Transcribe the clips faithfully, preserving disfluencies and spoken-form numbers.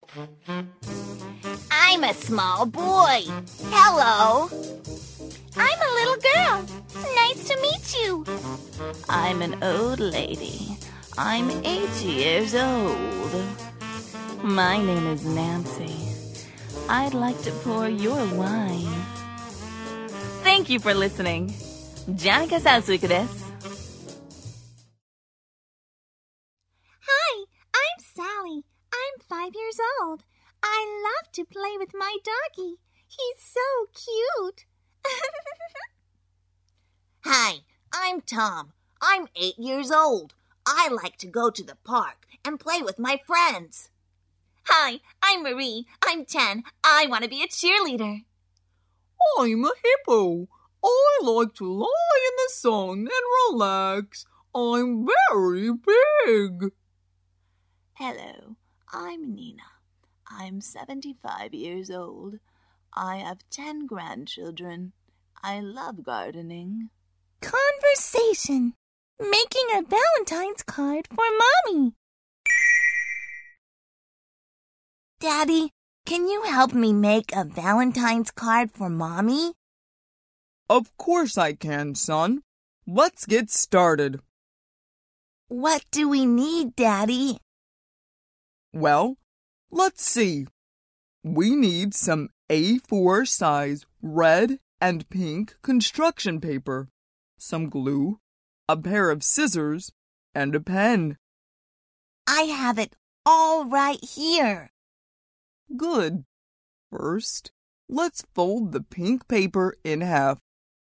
I'm a small boy. Hello. I'm a little girl. Nice to meet you. I'm an old lady. I'm eighty years old. My name is Nancy. I'd like to pour your wine. Thank you for listening. じゃあ、かさうすいくです。 Hi, I'm Sally. I'm five years old. I love to play with my doggy. He's so cute. Hi, I'm Tom. I'm eight years old. I like to go to the park and play with my friends. Hi, I'm Marie. I'm ten. I want to be a cheerleader. I'm a hippo. I like to lie in the sun and relax. I'm very big. Hello, I'm Nina. I'm seventy-five years old. I have ten grandchildren. I love gardening. Conversation. Making a Valentine's card for Mommy. Daddy, can you help me make a Valentine's card for Mommy? Of course I can, son. Let's get started. What do we need, Daddy? Well, let's see. We need some A four size red and pink construction paper, some glue, a pair of scissors, and a pen. I have it all right here. Good. First, let's fold the pink paper in half.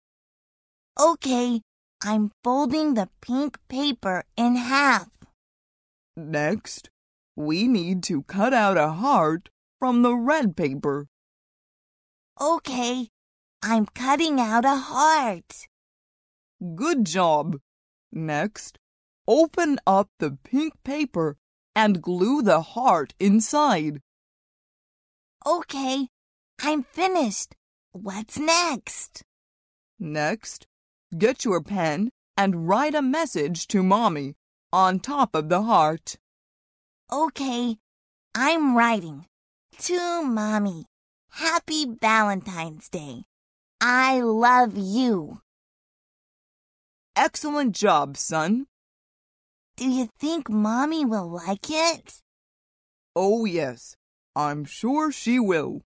Okay, I'm folding the pink paper in half. Next, we need to cut out a heart from the red paper. Okay, I'm cutting out a heart. Good job. Next, open up the pink paper and glue the heart inside. Okay, I'm finished. What's next? Next, get your pen and write a message to Mommy on top of the heart. Okay, I'm writing. To Mommy, Happy Valentine's Day. I love you. Excellent job, son. Do you think Mommy will like it? Oh, yes. I'm sure she will.